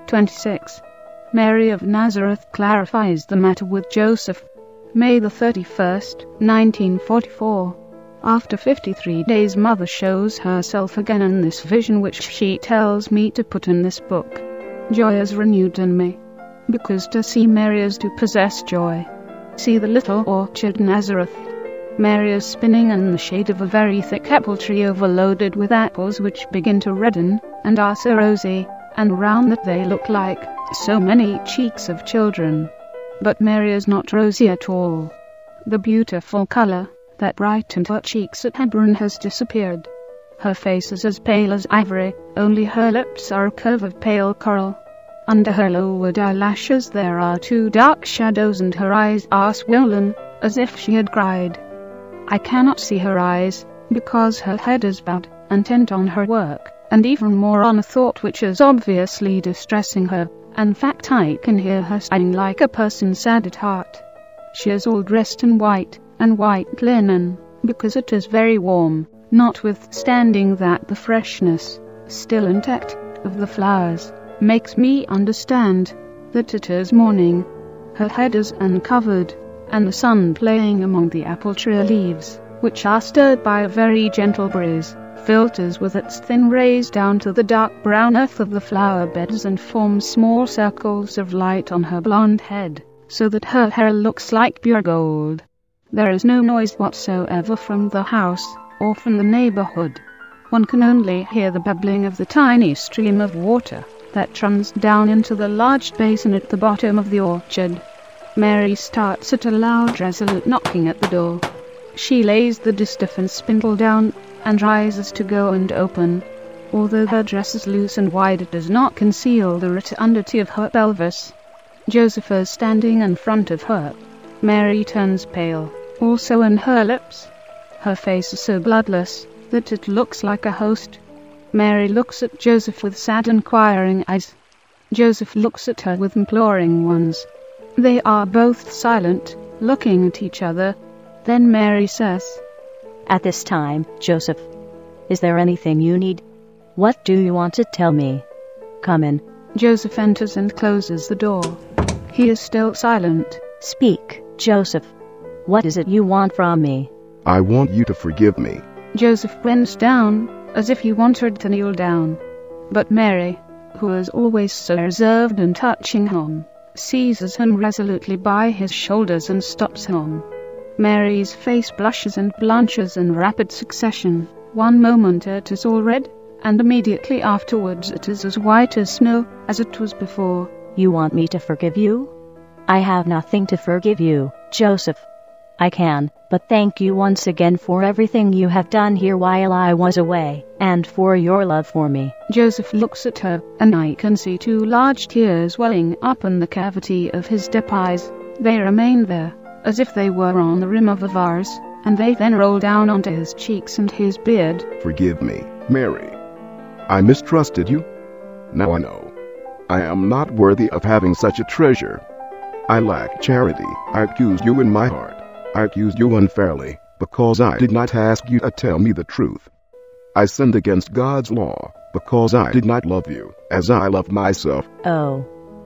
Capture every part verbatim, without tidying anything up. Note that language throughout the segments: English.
twenty-six. Mary of Nazareth clarifies the matter with Joseph. May the thirty-first, nineteen forty-four. After fifty-three days, Mother shows herself again in this vision, which she tells me to put in this book. Joy is renewed in me, because to see Mary is to possess joy. See the little orchard Nazareth. Mary is spinning in the shade of a very thick apple tree overloaded with apples which begin to redden, and are so rosy and round that they look like so many cheeks of children. But Mary is not rosy at all. The beautiful color that brightened her cheeks at Hebron has disappeared. Her face is as pale as ivory, only her lips are a curve of pale coral. Under her lowered eyelashes there are two dark shadows, and her eyes are swollen, as if she had cried. I cannot see her eyes, because her head is bowed, intent on her work, and even more on a thought which is obviously distressing her. In fact, I can hear her sighing like a person sad at heart. She is all dressed in white, and white linen, because it is very warm, notwithstanding that the freshness, still intact, of the flowers, makes me understand that it is morning. Her head is uncovered, and the sun playing among the apple tree leaves, which are stirred by a very gentle breeze, filters with its thin rays down to the dark brown earth of the flower beds and forms small circles of light on her blonde head, so that her hair looks like pure gold. There is no noise whatsoever from the house, or from the neighborhood. One can only hear the bubbling of the tiny stream of water that runs down into the large basin at the bottom of the orchard. Mary starts at a loud, resolute knocking at the door. She lays the distaff and spindle down, and rises to go and open. Although her dress is loose and wide, it does not conceal the rotundity of her pelvis. Joseph is standing in front of her. Mary turns pale, also in her lips. Her face is so bloodless that it looks like a host. Mary looks at Joseph with sad, inquiring eyes. Joseph looks at her with imploring ones. They are both silent, looking at each other. Then Mary says, "At this time, Joseph, is there anything you need? What do you want to tell me? Come in." Joseph enters and closes the door. He is still silent. "Speak, Joseph. What is it you want from me?" "I want you to forgive me." Joseph bends down, as if he wanted to kneel down. But Mary, who is always so reserved and touching him, seizes him resolutely by his shoulders and stops him. Mary's face blushes and blanches in rapid succession. One moment it is all red, and immediately afterwards it is as white as snow, as it was before. "You want me to forgive you? I have nothing to forgive you, Joseph. I can, but thank you once again for everything you have done here while I was away, and for your love for me." Joseph looks at her, and I can see two large tears welling up in the cavity of his deep eyes. They remain there, as if they were on the rim of a vase, and they then roll down onto his cheeks and his beard. "Forgive me, Mary. I mistrusted you. Now I know. I am not worthy of having such a treasure. I lack charity. I accused you in my heart. I accused you unfairly, because I did not ask you to tell me the truth. I sinned against God's law, because I did not love you, as I love myself." "Oh,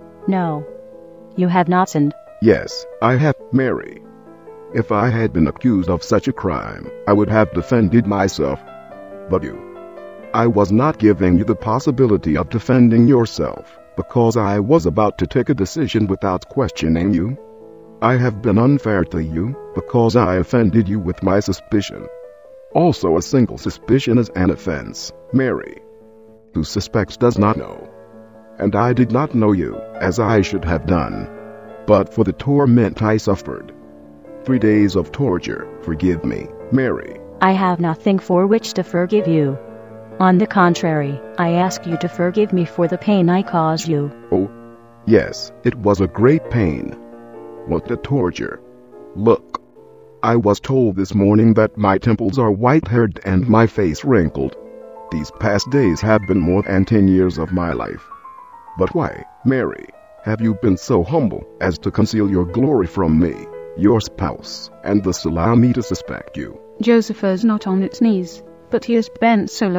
no. You have not sinned." "Yes, I have, Mary. If I had been accused of such a crime, I would have defended myself. But you, I was not giving you the possibility of defending yourself, because I was about to take a decision without questioning you. I have been unfair to you, because I offended you with my suspicion. Also, a single suspicion is an offense, Mary. Who suspects does not know. And I did not know you, as I should have done. But for the torment I suffered, three days of torture, forgive me, Mary." "I have nothing for which to forgive you. On the contrary, I ask you to forgive me for the pain I caused you." "Oh, yes, it was a great pain. What a torture. Look, I was told this morning that my temples are white-haired and my face wrinkled. These past days have been more than ten years of my life. But why, Mary, have you been so humble as to conceal your glory from me, your spouse, and thus allow me to suspect you?" Joseph is not on its knees, but he is bent so low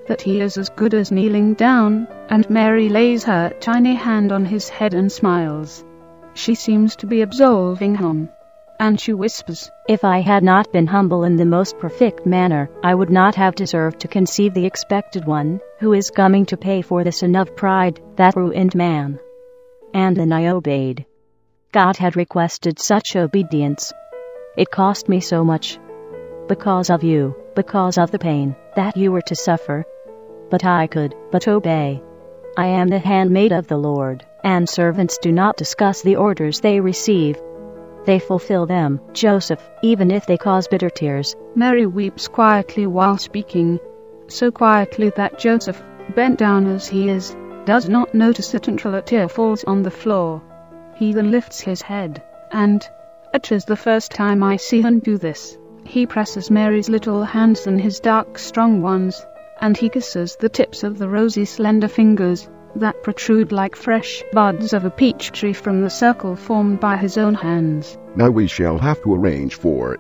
that he is as good as kneeling down, and Mary lays her tiny hand on his head and smiles. She seems to be absolving him, and she whispers, "If I had not been humble in the most perfect manner, I would not have deserved to conceive the expected one, who is coming to pay for the sin of pride that ruined man." And then I obeyed. God had requested such obedience. It cost me so much. Because of you, because of the pain that you were to suffer. But I could but obey. I am the handmaid of the Lord, and servants do not discuss the orders they receive. They fulfill them, Joseph, even if they cause bitter tears. Mary weeps quietly while speaking, so quietly that Joseph, bent down as he is, does not notice it until a tear falls on the floor. He then lifts his head, and, it is the first time I see him do this, he presses Mary's little hands in his dark strong ones, and he kisses the tips of the rosy slender fingers that protrude like fresh buds of a peach tree from the circle formed by his own hands. Now we shall have to arrange for it.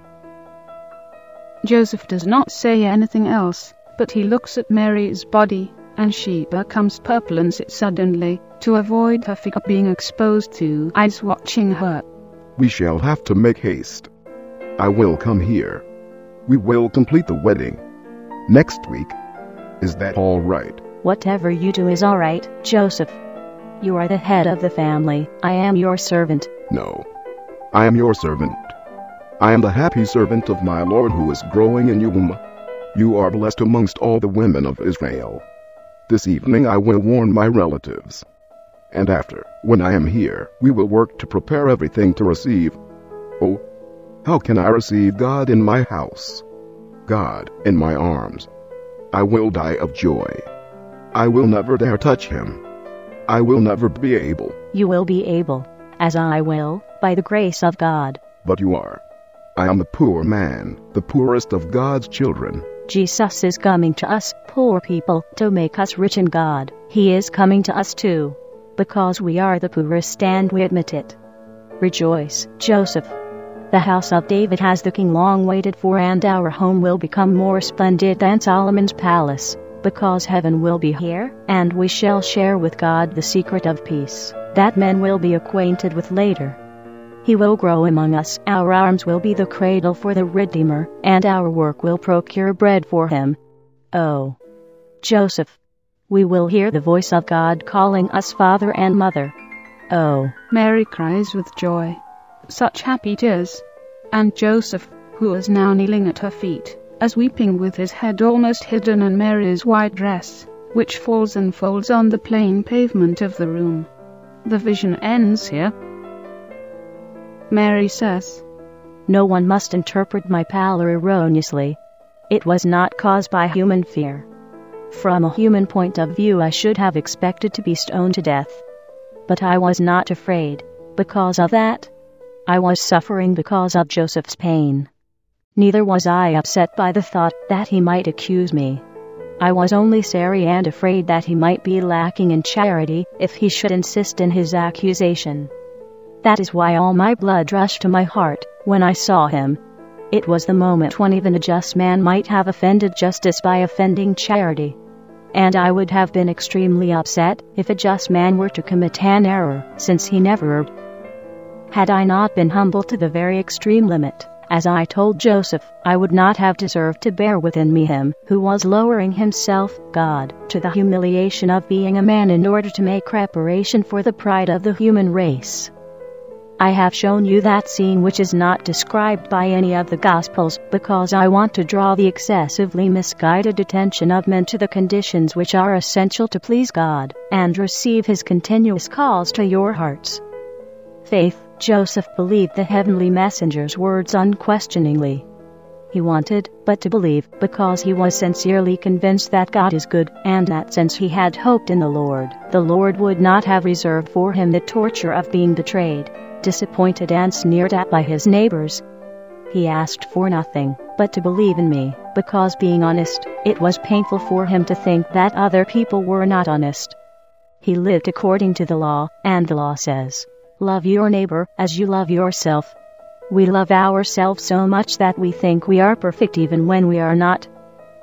Joseph does not say anything else, but he looks at Mary's body, and she becomes purple and sits suddenly, to avoid her figure being exposed to eyes watching her. We shall have to make haste. I will come here. We will complete the wedding next week. Is that all right? Whatever you do is all right, Joseph. You are the head of the family. I am your servant. No. I am your servant. I am the happy servant of my Lord who is growing in you. You are blessed amongst all the women of Israel. This evening I will warn my relatives. And after, when I am here, we will work to prepare everything to receive. Oh, how can I receive God in my house? God in my arms. I will die of joy. I will never dare touch him. I will never be able. You will be able, as I will, by the grace of God. But you are. I am the poor man, the poorest of God's children. Jesus is coming to us, poor people, to make us rich in God. He is coming to us too, because we are the poorest and we admit it. Rejoice, Joseph. The house of David has the king long waited for, and our home will become more splendid than Solomon's palace, because heaven will be here, and we shall share with God the secret of peace, that men will be acquainted with later. He will grow among us, our arms will be the cradle for the Redeemer, and our work will procure bread for him. Oh, Joseph, we will hear the voice of God calling us Father and Mother. Oh, Mary cries with joy, such happy tears, and Joseph, who is now kneeling at her feet, as weeping with his head almost hidden in Mary's white dress, which falls and folds on the plain pavement of the room. The vision ends here. Mary says, "No one must interpret my pallor erroneously. It was not caused by human fear. From a human point of view I should have expected to be stoned to death. But I was not afraid, because of that. I was suffering because of Joseph's pain. Neither was I upset by the thought that he might accuse me. I was only sorry and afraid that he might be lacking in charity if he should insist in his accusation. That is why all my blood rushed to my heart when I saw him. It was the moment when even a just man might have offended justice by offending charity. And I would have been extremely upset if a just man were to commit an error, since he never erred. Had I not been humble to the very extreme limit, as I told Joseph, I would not have deserved to bear within me him who was lowering himself, God, to the humiliation of being a man in order to make reparation for the pride of the human race. I have shown you that scene which is not described by any of the Gospels, because I want to draw the excessively misguided attention of men to the conditions which are essential to please God, and receive his continuous calls to your hearts. Faith, Joseph believed the heavenly messenger's words unquestioningly. He wanted but to believe, because he was sincerely convinced that God is good, and that since he had hoped in the Lord, the Lord would not have reserved for him the torture of being betrayed, disappointed and sneered at by his neighbors. He asked for nothing but to believe in me, because being honest, it was painful for him to think that other people were not honest. He lived according to the law, and the law says, "Love your neighbor as you love yourself." We love ourselves so much that we think we are perfect even when we are not.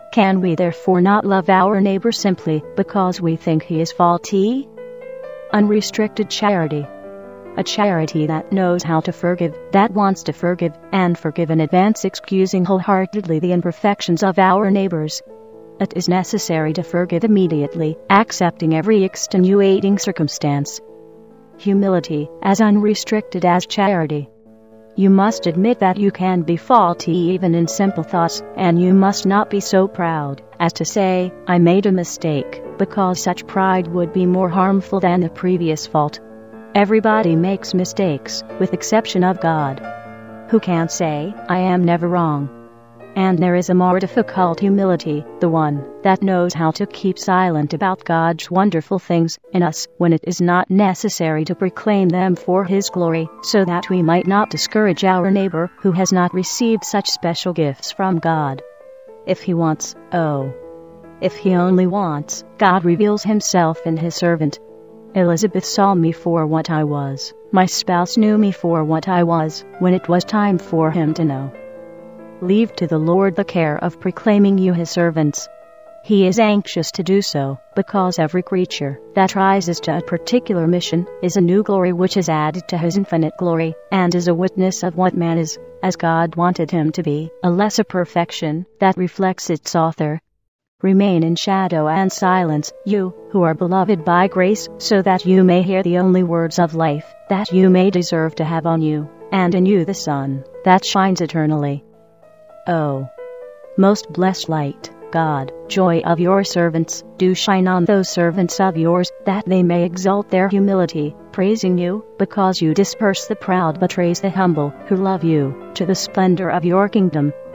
Can we therefore not love our neighbor simply because we think he is faulty? Unrestricted charity. A charity that knows how to forgive, that wants to forgive, and forgive in advance, excusing wholeheartedly the imperfections of our neighbors. It is necessary to forgive immediately, accepting every extenuating circumstance. Humility, as unrestricted as charity. You must admit that you can be faulty even in simple thoughts, and you must not be so proud as to say, "I made a mistake," because such pride would be more harmful than the previous fault. Everybody makes mistakes, with exception of God, who can say, "I am never wrong." And there is a more difficult humility, the one that knows how to keep silent about God's wonderful things in us when it is not necessary to proclaim them for His glory, so that we might not discourage our neighbor who has not received such special gifts from God. If he wants, oh, if he only wants, God reveals Himself in His servant. Elizabeth saw me for what I was. My spouse knew me for what I was, when it was time for him to know. Leave to the Lord the care of proclaiming you His servants. He is anxious to do so, because every creature that rises to a particular mission is a new glory which is added to His infinite glory, and is a witness of what man is, as God wanted him to be, a lesser perfection that reflects its author. Remain in shadow and silence, you who are beloved by grace, so that you may hear the only words of life that you may deserve to have on you, and in you the sun that shines eternally. Oh, most blessed light, God, joy of your servants, do shine on those servants of yours, that they may exalt their humility, praising you, because you disperse the proud but raise the humble, who love you, to the splendor of your kingdom.